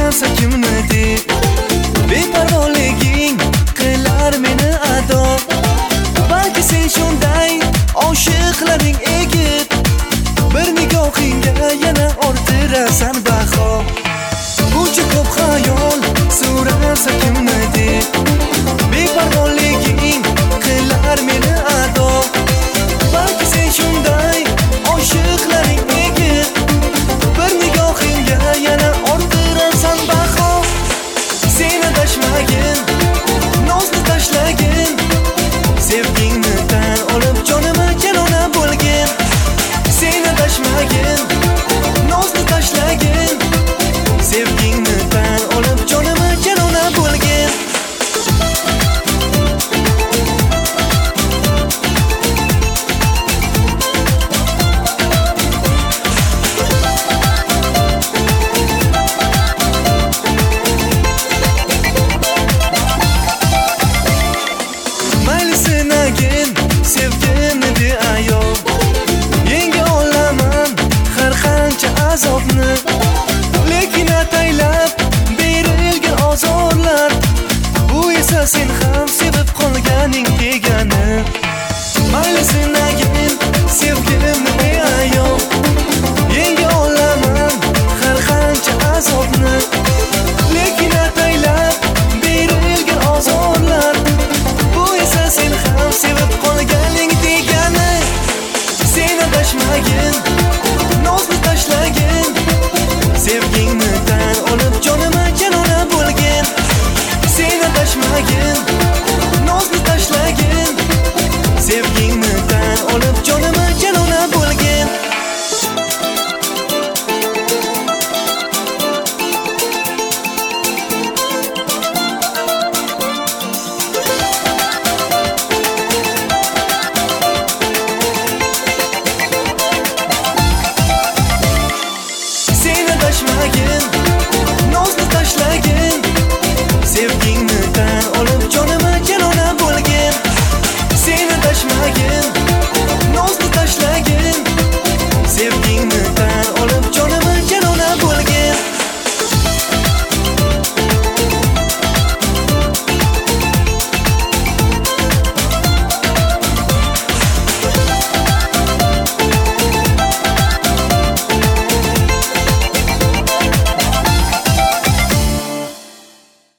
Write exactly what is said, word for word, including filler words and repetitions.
so'rasa kimni deb beparvoliging qilar meni ado. Balki sen shunday oshiqlaring egib, bir nigohingga yana orttirasan baho. Buncha ko'p xayol so'rasa kimni deb beparvoliging qilar meni ado. Balki sen shunday oshiqlaring egib, bir nigohingga yana orttirasan baho. Seni tashmagin, nozni tashlagin, sevgingni tan olib jonimga janona bo'lgin. Seni tashmagin, nozni tashlagin, sevgingni tan olib jonimga janona bo'lgin. Sevgimni beayov yenga olaman har qancha azobni, lekin ataylab berilgan ozorlar, bu esa sen ham sevib qolganing degani. Mayli sinagin sevgimni beayov yenga olaman har qancha azobni, lekin ataylab berilgan ozorlar, bu esa sen ham sevib qolganing degani. Seni tashmagin,